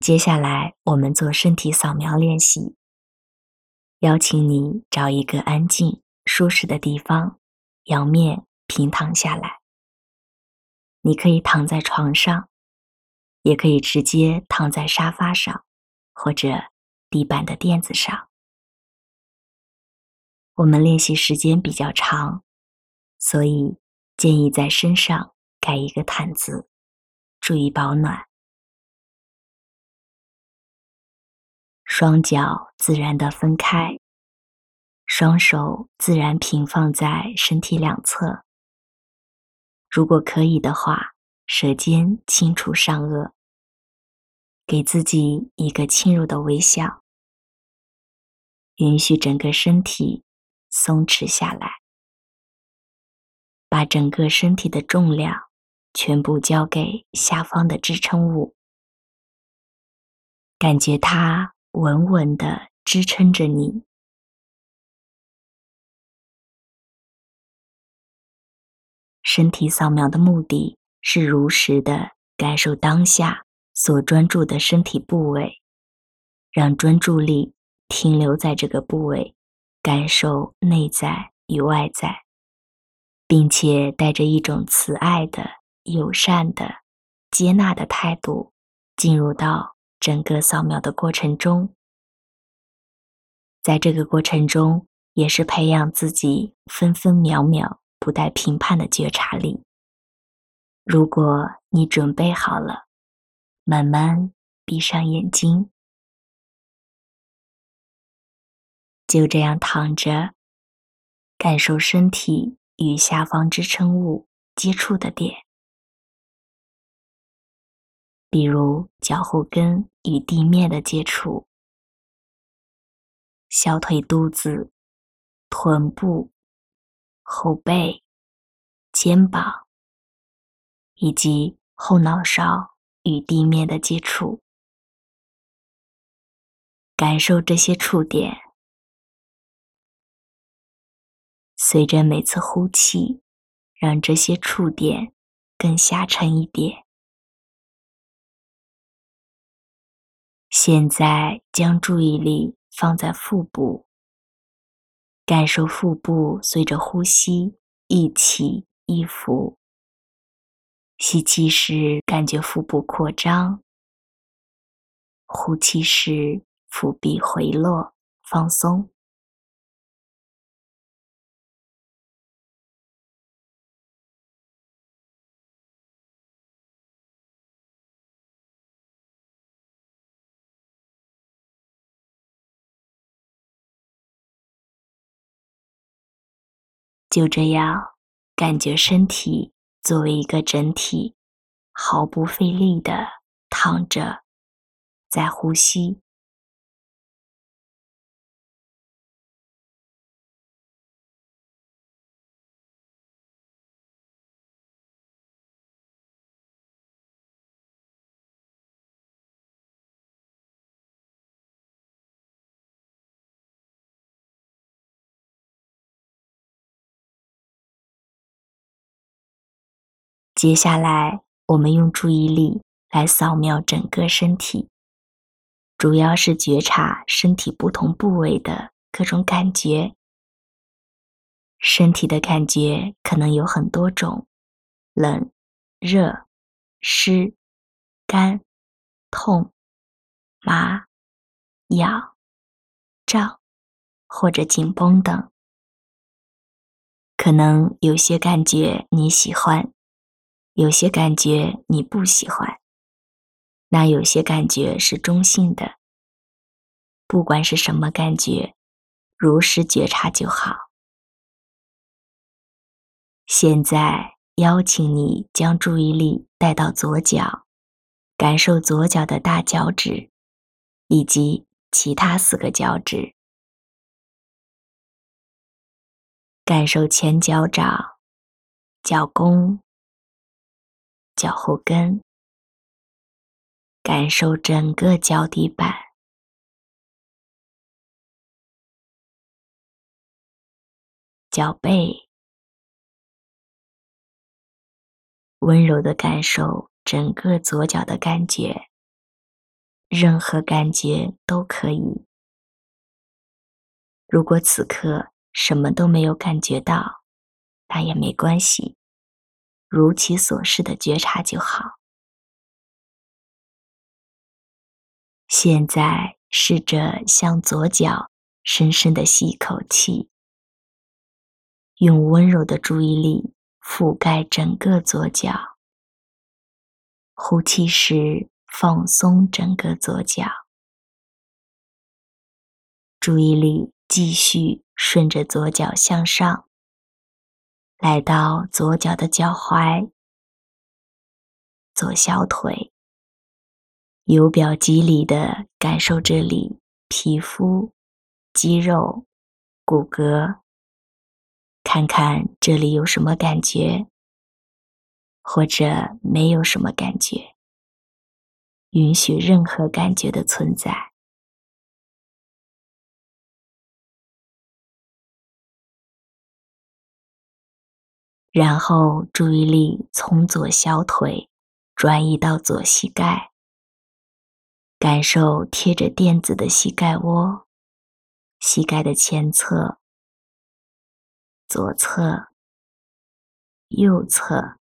接下来我们做身体扫描练习，邀请你找一个安静、舒适的地方，仰面平躺下来。你可以躺在床上，也可以直接躺在沙发上，或者地板的垫子上。我们练习时间比较长，所以建议在身上盖一个毯子，注意保暖。双脚自然地分开，双手自然平放在身体两侧。如果可以的话，舌尖轻触上颚，给自己一个轻柔的微笑，允许整个身体松弛下来，把整个身体的重量全部交给下方的支撑物，感觉它稳稳地支撑着你。身体扫描的目的是如实地感受当下所专注的身体部位，让专注力停留在这个部位，感受内在与外在，并且带着一种慈爱的、友善的、接纳的态度，进入到整个扫描的过程中。在这个过程中，也是培养自己分分秒秒不带评判的觉察力。如果你准备好了，慢慢闭上眼睛，就这样躺着，感受身体与下方支撑物接触的点，比如脚后跟与地面的接触，小腿肚子、臀部、后背、肩膀，以及后脑勺与地面的接触。感受这些触点，随着每次呼气，让这些触点更下沉一点。现在将注意力放在腹部，感受腹部随着呼吸一起一伏。吸气时感觉腹部扩张，呼气时腹壁回落放松。就这样，感觉身体作为一个整体，毫不费力地躺着，在呼吸。接下来，我们用注意力来扫描整个身体，主要是觉察身体不同部位的各种感觉。身体的感觉可能有很多种，冷、热、湿、干、痛、麻、痒、胀或者紧绷等。可能有些感觉你喜欢，有些感觉你不喜欢，那有些感觉是中性的。不管是什么感觉，如实觉察就好。现在邀请你将注意力带到左脚，感受左脚的大脚趾以及其他4个脚趾，感受前脚掌、脚弓、脚后跟，感受整个脚底板，脚背，温柔地感受整个左脚的感觉， 任何感觉都可以。如果此刻什么都没有感觉到，那也没关系，如其所示的觉察就好。现在试着向左脚深深地吸一口气，用温柔的注意力覆盖整个左脚，呼气时放松整个左脚，注意力继续顺着左脚向上，来到左脚的脚踝、左小腿，由表及里的感受这里皮肤、肌肉、骨骼，看看这里有什么感觉，或者没有什么感觉，允许任何感觉的存在。然后注意力从左小腿转移到左膝盖，感受贴着垫子的膝盖窝、膝盖的前侧、左侧、右侧，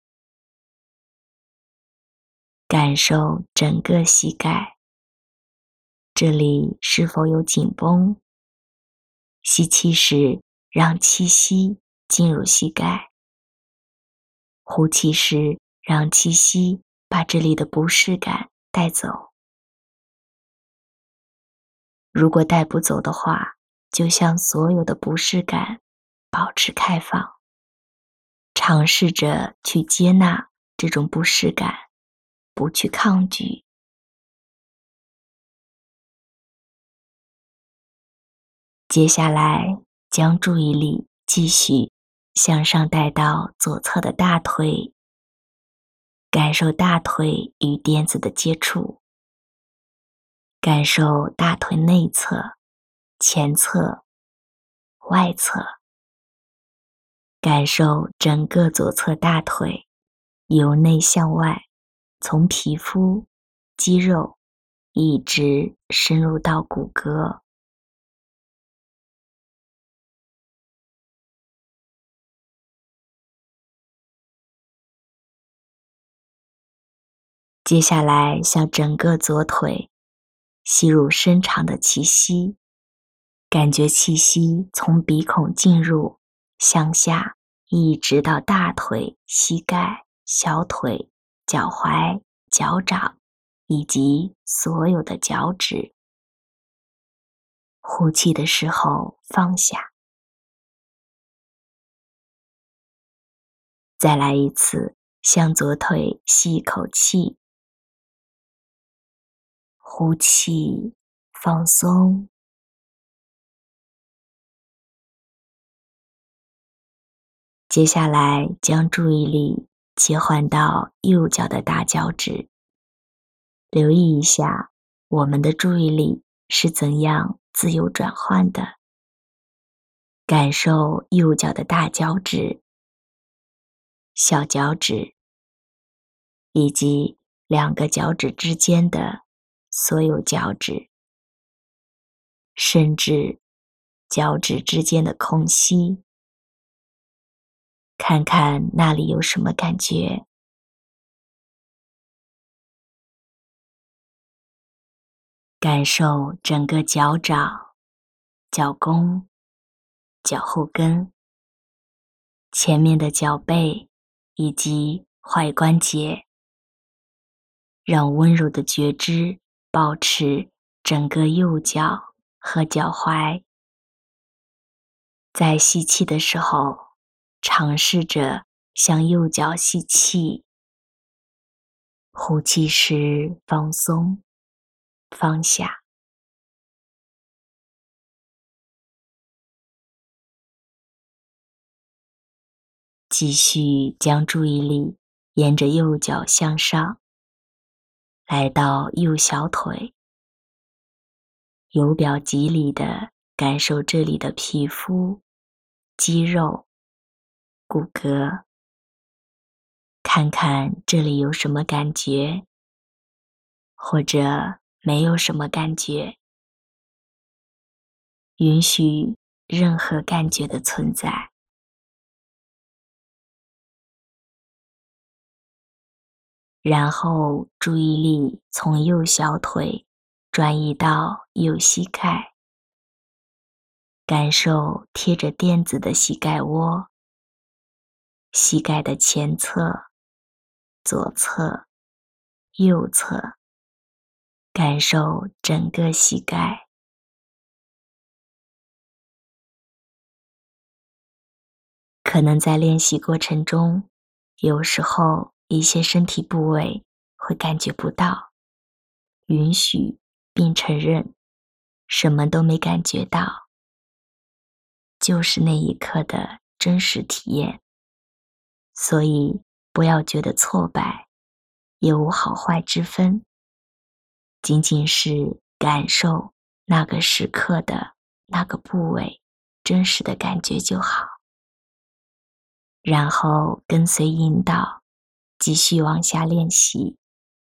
感受整个膝盖，这里是否有紧绷？吸气时让气息进入膝盖，呼气时让气息把这里的不适感带走。如果带不走的话，就像所有的不适感保持开放，尝试着去接纳这种不适感，不去抗拒。接下来将注意力继续向上带到左侧的大腿，感受大腿与垫子的接触，感受大腿内侧、前侧、外侧，感受整个左侧大腿由内向外，从皮肤、肌肉一直深入到骨骼。接下来向整个左腿吸入深长的气息，感觉气息从鼻孔进入，向下一直到大腿、膝盖、小腿、脚踝、脚掌以及所有的脚趾。呼气的时候放下。再来一次，向左腿吸一口气，呼气，放松。接下来将注意力切换到右脚的大脚趾，留意一下我们的注意力是怎样自由转换的。感受右脚的大脚趾、小脚趾，以及两个脚趾之间的所有脚趾，甚至脚趾之间的空隙，看看那里有什么感觉。感受整个脚掌、脚弓、脚后跟、前面的脚背以及踝关节，让温柔的觉知保持整个右脚和脚踝。在吸气的时候，尝试着向右脚吸气，呼气时放松，放下。继续将注意力沿着右脚向上，来到右小腿，由表及里的感受这里的皮肤、肌肉、骨骼，看看这里有什么感觉，或者没有什么感觉，允许任何感觉的存在。然后注意力从右小腿转移到右膝盖，感受贴着垫子的膝盖窝，膝盖的前侧、左侧、右侧，感受整个膝盖。可能在练习过程中，有时候一些身体部位会感觉不到，允许并承认什么都没感觉到，就是那一刻的真实体验。所以不要觉得挫败，也无好坏之分，仅仅是感受那个时刻的那个部位真实的感觉就好。然后跟随引导，继续往下练习。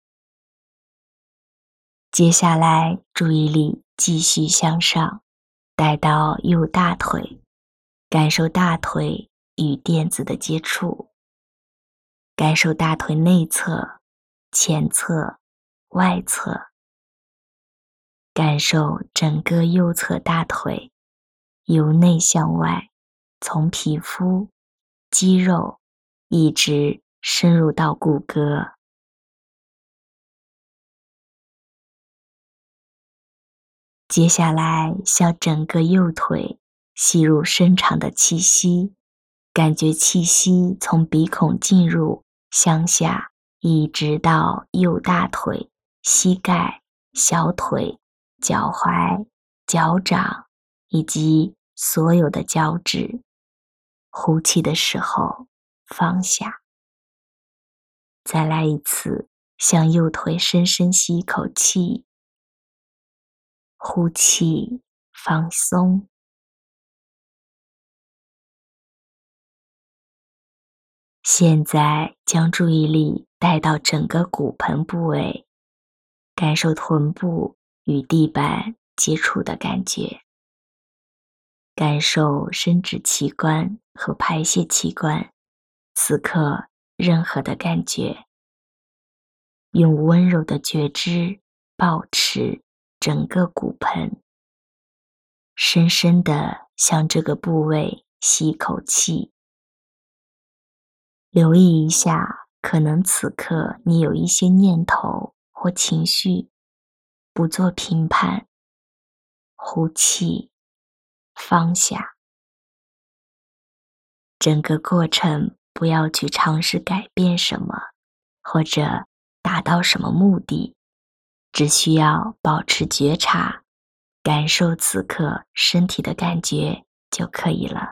接下来注意力继续向上，带到右大腿，感受大腿与垫子的接触，感受大腿内侧、前侧、外侧，感受整个右侧大腿由内向外，从皮肤、肌肉一直深入到骨骼。接下来向整个右腿吸入深长的气息，感觉气息从鼻孔进入，向下一直到右大腿、膝盖、小腿、脚踝、脚掌以及所有的脚趾。呼气的时候放下。再来一次，向右腿深深吸一口气，呼气，放松。现在将注意力带到整个骨盆部位，感受臀部与地板接触的感觉，感受生殖器官和排泄器官此刻任何的感觉，用温柔的觉知保持整个骨盆，深深地向这个部位吸一口气。留意一下，可能此刻你有一些念头或情绪，不做评判，呼气，放下。整个过程不要去尝试改变什么，或者达到什么目的，只需要保持觉察，感受此刻身体的感觉就可以了。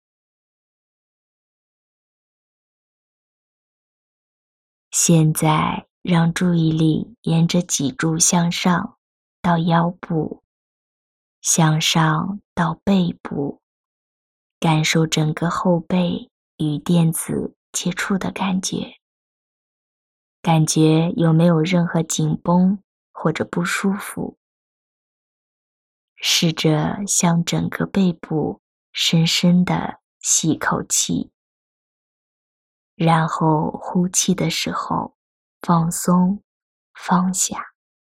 现在让注意力沿着脊柱向上到腰部，向上到背部，感受整个后背与垫子接触的感觉，感觉有没有任何紧绷或者不舒服。试着向整个背部深深地吸一口气，然后呼气的时候放松，放下。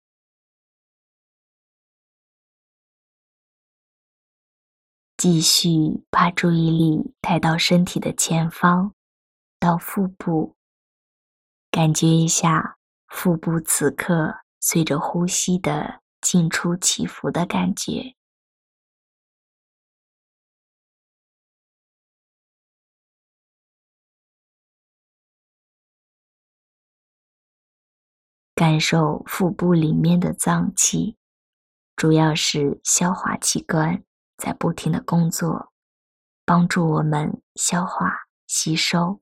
继续把注意力带到身体的前方，到腹部，感觉一下腹部此刻随着呼吸的进出起伏的感觉。感受腹部里面的脏器，主要是消化器官在不停的工作，帮助我们消化吸收。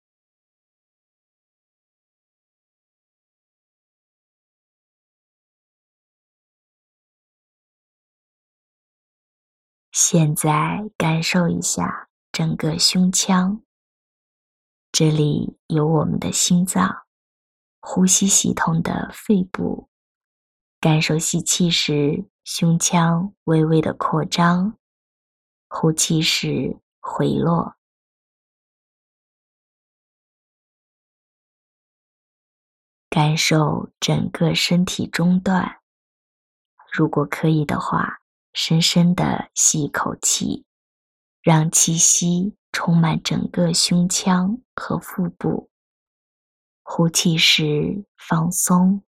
现在感受一下整个胸腔，这里有我们的心脏、呼吸系统的肺部、 感受吸气时胸腔微微的扩张，呼气时回落。感受整个身体中段，如果可以的话，深深地吸一口气，让气息充满整个胸腔和腹部。呼气时放松。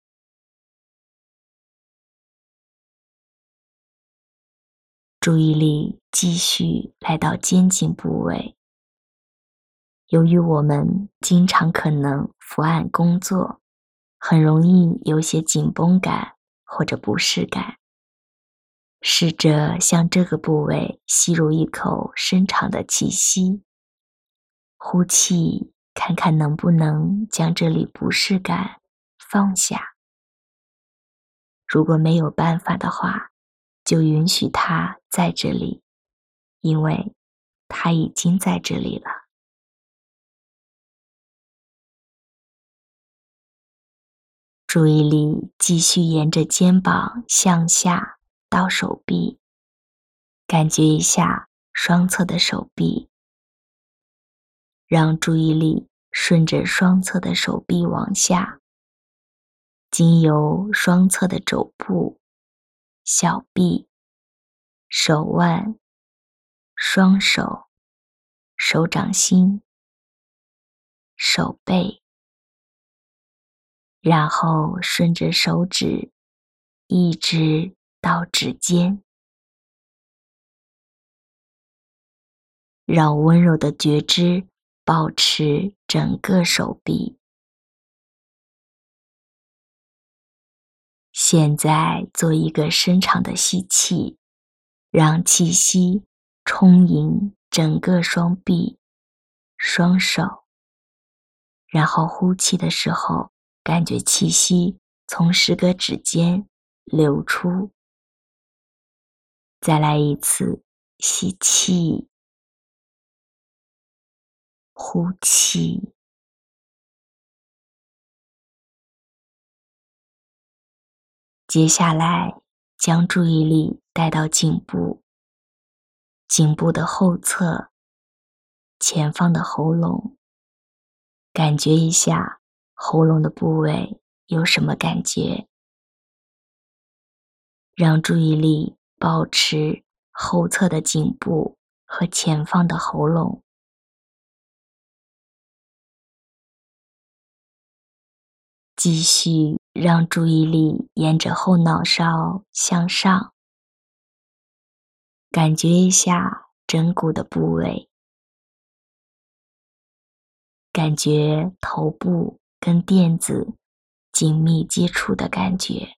注意力继续来到肩颈部位。由于我们经常可能伏案工作，很容易有些紧绷感或者不适感。试着向这个部位吸入一口深长的气息，呼气，看看能不能将这里不适感放下。如果没有办法的话，就允许它在这里，因为它已经在这里了。注意力继续沿着肩膀向下到手臂，感觉一下双侧的手臂，让注意力顺着双侧的手臂往下，经由双侧的肘部、小臂、手腕、双手、手掌心、手背，然后顺着手指一直到指尖，让温柔的觉知保持整个手臂。现在做一个深长的吸气，让气息充盈整个双臂、双手，然后呼气的时候，感觉气息从10个指尖流出。再来一次，吸气，呼气。接下来，将注意力带到颈部，颈部的后侧，前方的喉咙，感觉一下喉咙的部位有什么感觉。让注意力保持后侧的颈部和前方的喉咙。继续让注意力沿着后脑勺向上，感觉一下枕骨的部位，感觉头部跟垫子紧密接触的感觉。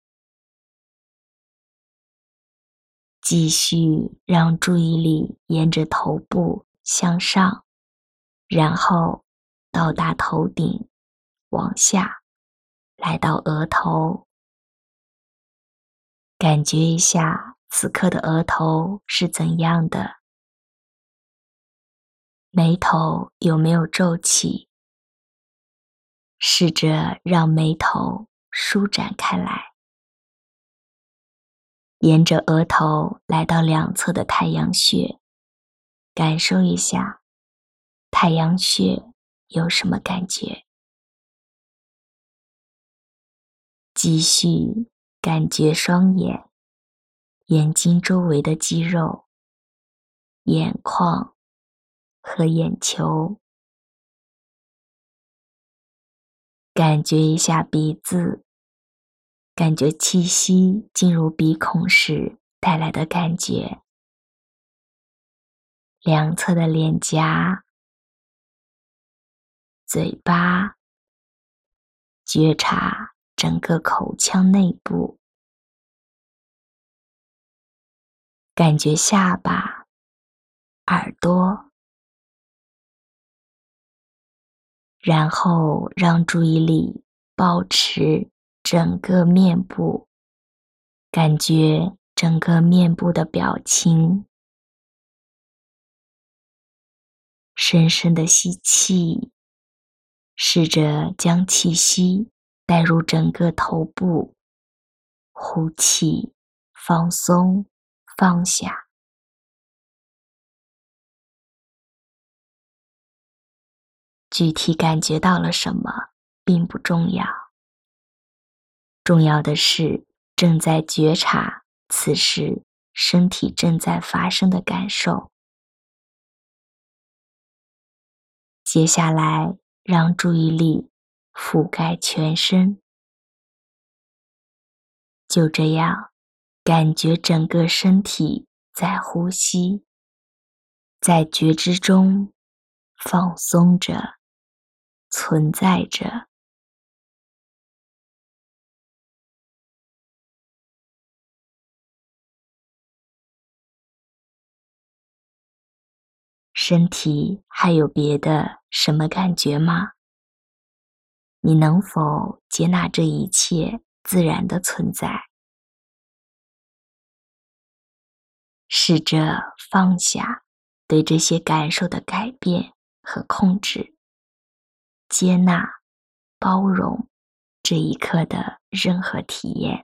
继续让注意力沿着头部向上，然后到达头顶，往下来到额头，感觉一下此刻的额头是怎样的，眉头有没有皱起，试着让眉头舒展开来，沿着额头来到两侧的太阳穴，感受一下太阳穴有什么感觉。继续感觉双眼、眼睛周围的肌肉、眼眶和眼球，感觉一下鼻子，感觉气息进入鼻孔时带来的感觉。两侧的脸颊、嘴巴，觉察整个口腔内部，感觉下巴、耳朵，然后让注意力保持整个面部，感觉整个面部的表情。深深的吸气，试着将气息带入整个头部， 呼气，放松，放下。具体感觉到了什么并不重要，重要的是正在觉察此时身体正在发生的感受。接下来，让注意力覆盖全身，就这样感觉整个身体在呼吸，在觉知中放松着，存在着。身体还有别的什么感觉吗？你能否接纳这一切自然的存在？试着放下对这些感受的改变和控制，接纳、包容这一刻的任何体验。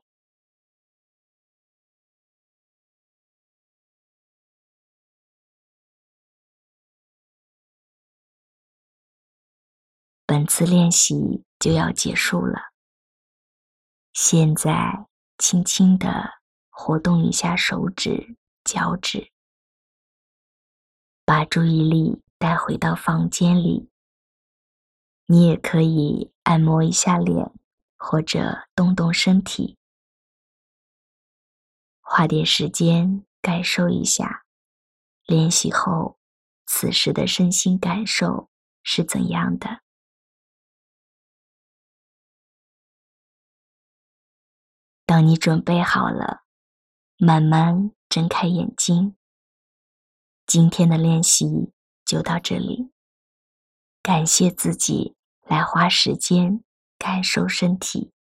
本次练习就要结束了，现在轻轻地活动一下手指、脚趾，把注意力带回到房间里。你也可以按摩一下脸，或者动动身体，花点时间感受一下练习后此时的身心感受是怎样的。当你准备好了，慢慢睁开眼睛。今天的练习就到这里，感谢自己来花时间感受身体。